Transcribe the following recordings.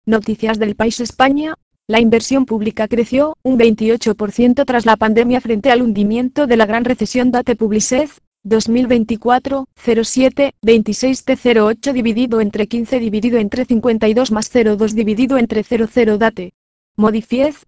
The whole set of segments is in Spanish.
Noticias del País España. La inversión pública creció un 28% tras la pandemia frente al hundimiento de la gran recesión. Date Publicez, 2024, 07, 26 t 08 dividido entre 15 dividido entre 52 más 02 dividido entre 00. Date Modifiez,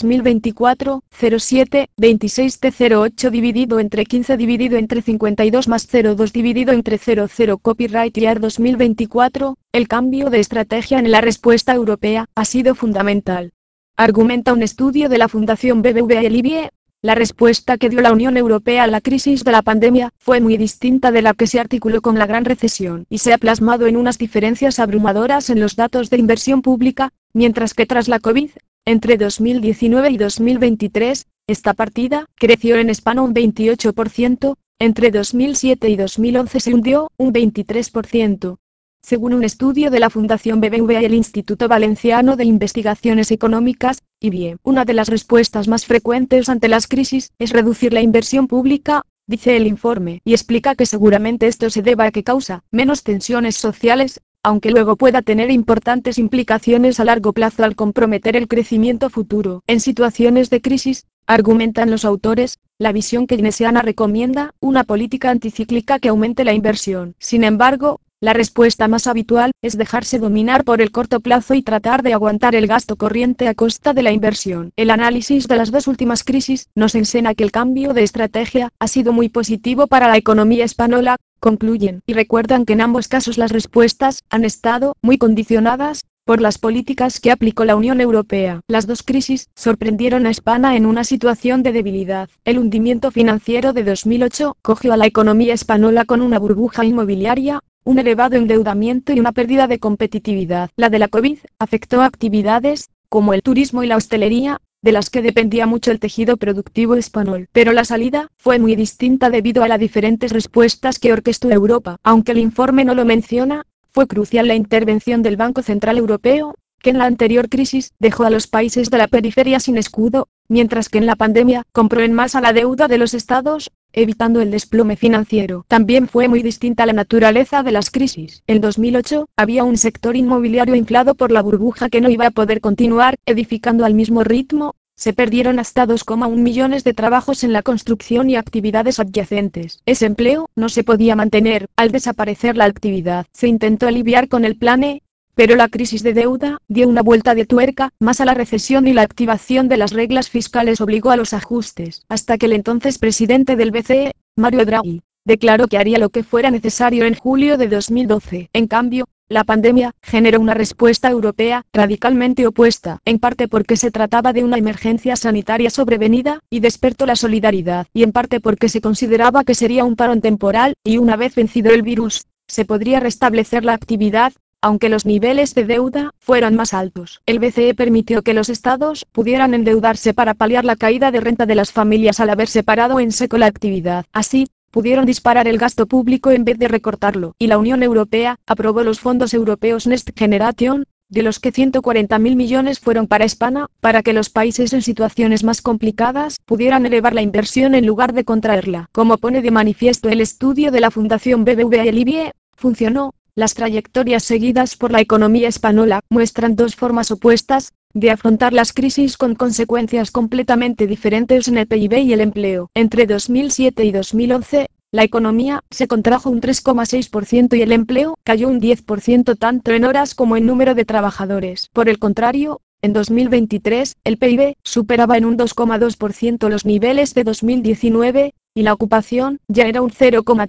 2024, 07, 26 t 08 dividido entre 15 dividido entre 52 más 02 dividido entre 00. Copyright Year 2024, el cambio de estrategia en la respuesta europea ha sido fundamental. Argumenta un estudio de la Fundación BBVA y IBE. La respuesta que dio la Unión Europea a la crisis de la pandemia fue muy distinta de la que se articuló con la gran recesión y se ha plasmado en unas diferencias abrumadoras en los datos de inversión pública, mientras que tras la COVID, entre 2019 y 2023, esta partida creció en España un 28%, entre 2007 y 2011 se hundió un 23%. Según un estudio de la Fundación BBVA y el Instituto Valenciano de Investigaciones Económicas, IBIE, una de las respuestas más frecuentes ante las crisis es reducir la inversión pública, dice el informe, y explica que seguramente esto se deba a que causa menos tensiones sociales, aunque luego pueda tener importantes implicaciones a largo plazo al comprometer el crecimiento futuro. En situaciones de crisis, argumentan los autores, la visión keynesiana recomienda una política anticíclica que aumente la inversión. Sin embargo, la respuesta más habitual es dejarse dominar por el corto plazo y tratar de aguantar el gasto corriente a costa de la inversión. El análisis de las dos últimas crisis nos enseña que el cambio de estrategia ha sido muy positivo para la economía española, concluyen, y recuerdan que en ambos casos las respuestas han estado muy condicionadas por las políticas que aplicó la Unión Europea. Las dos crisis sorprendieron a España en una situación de debilidad. El hundimiento financiero de 2008 cogió a la economía española con una burbuja inmobiliaria, un elevado endeudamiento y una pérdida de competitividad. La de la COVID afectó a actividades, como el turismo y la hostelería, de las que dependía mucho el tejido productivo español. Pero la salida fue muy distinta debido a las diferentes respuestas que orquestó Europa. Aunque el informe no lo menciona, fue crucial la intervención del Banco Central Europeo, que en la anterior crisis dejó a los países de la periferia sin escudo, mientras que en la pandemia compró en masa la deuda de los estados, evitando el desplome financiero. También fue muy distinta la naturaleza de las crisis. En 2008, había un sector inmobiliario inflado por la burbuja que no iba a poder continuar edificando al mismo ritmo. Se perdieron hasta 2,1 millones de trabajos en la construcción y actividades adyacentes. Ese empleo no se podía mantener. Al desaparecer la actividad, se intentó aliviar con el Plan E, pero la crisis de deuda dio una vuelta de tuerca más a la recesión y la activación de las reglas fiscales obligó a los ajustes, hasta que el entonces presidente del BCE, Mario Draghi, declaró que haría lo que fuera necesario en julio de 2012. En cambio, la pandemia generó una respuesta europea radicalmente opuesta, en parte porque se trataba de una emergencia sanitaria sobrevenida y despertó la solidaridad, y en parte porque se consideraba que sería un parón temporal, y una vez vencido el virus, se podría restablecer la actividad, aunque los niveles de deuda fueran más altos. El BCE permitió que los estados pudieran endeudarse para paliar la caída de renta de las familias al haber separado en seco la actividad. Así, pudieron disparar el gasto público en vez de recortarlo. Y la Unión Europea aprobó los fondos europeos Next Generation, de los que 140.000 millones fueron para España, para que los países en situaciones más complicadas pudieran elevar la inversión en lugar de contraerla. Como pone de manifiesto el estudio de la Fundación BBVA y el IBIE, funcionó. Las trayectorias seguidas por la economía española muestran dos formas opuestas de afrontar las crisis con consecuencias completamente diferentes en el PIB y el empleo. Entre 2007 y 2011, la economía se contrajo un 3,6% y el empleo cayó un 10% tanto en horas como en número de trabajadores. Por el contrario, en 2023, el PIB superaba en un 2,2% los niveles de 2019, y la ocupación ya era un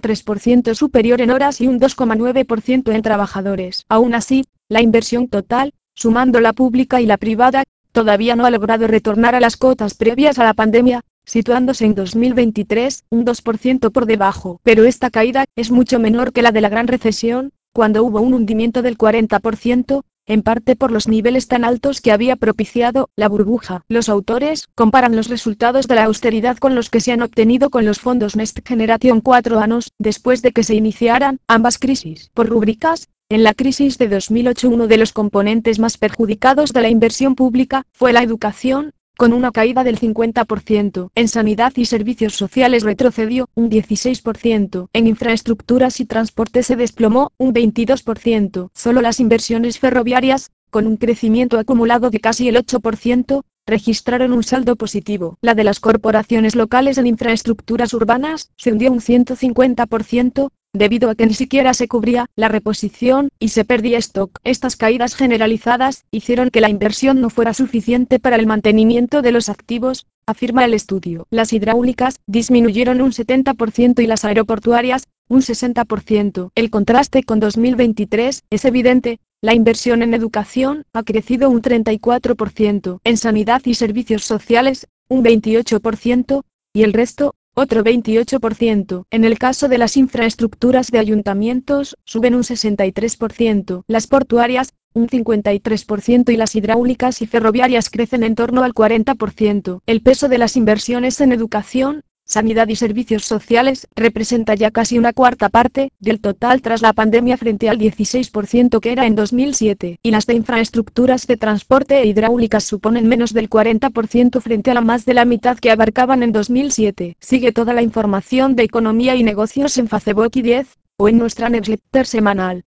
0,3% superior en horas y un 2,9% en trabajadores. Aún así, la inversión total, sumando la pública y la privada, todavía no ha logrado retornar a las cotas previas a la pandemia, situándose en 2023 un 2% por debajo. Pero esta caída es mucho menor que la de la gran recesión, cuando hubo un hundimiento del 40%, en parte por los niveles tan altos que había propiciado la burbuja. Los autores comparan los resultados de la austeridad con los que se han obtenido con los fondos Next Generation 4 años después de que se iniciaran ambas crisis. Por rúbricas, en la crisis de 2008 uno de los componentes más perjudicados de la inversión pública fue la educación, con una caída del 50%. En sanidad y servicios sociales retrocedió un 16%. En infraestructuras y transporte se desplomó un 22%. Solo las inversiones ferroviarias, con un crecimiento acumulado de casi el 8%, registraron un saldo positivo. La de las corporaciones locales en infraestructuras urbanas se hundió un 150%, debido a que ni siquiera se cubría la reposición y se perdía stock. Estas caídas generalizadas hicieron que la inversión no fuera suficiente para el mantenimiento de los activos, afirma el estudio. Las hidráulicas disminuyeron un 70% y las aeroportuarias un 60%. El contraste con 2023 es evidente. La inversión en educación ha crecido un 34%, en sanidad y servicios sociales, un 28%, y el resto, otro 28%. En el caso de las infraestructuras de ayuntamientos, suben un 63%, las portuarias, un 53% y las hidráulicas y ferroviarias crecen en torno al 40%. El peso de las inversiones en educación, sanidad y servicios sociales representa ya casi una cuarta parte del total tras la pandemia frente al 16% que era en 2007, y las de infraestructuras de transporte e hidráulicas suponen menos del 40% frente a la más de la mitad que abarcaban en 2007. Sigue toda la información de economía y negocios en Facebook y 10, o en nuestra newsletter semanal.